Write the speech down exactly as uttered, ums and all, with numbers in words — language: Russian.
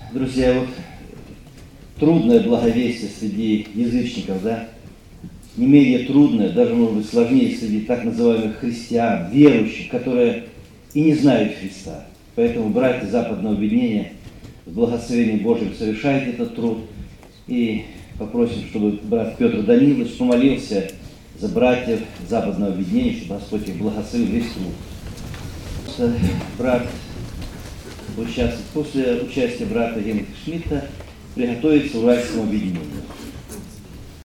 Друзья, вот трудное благовестие среди язычников, да, не менее трудное, даже, может быть, сложнее среди так называемых христиан, верующих, которые и не знают Христа. Поэтому, братья Западного объединения, с благословением Божьим совершайте этот труд. И попросим, чтобы брат Петр Данилович помолился за братьев Западного объединения, чтобы Господь их благословил весь труд. Брат участвует, после участия брата Генриха Шмидта приготовится в Уральском объединении.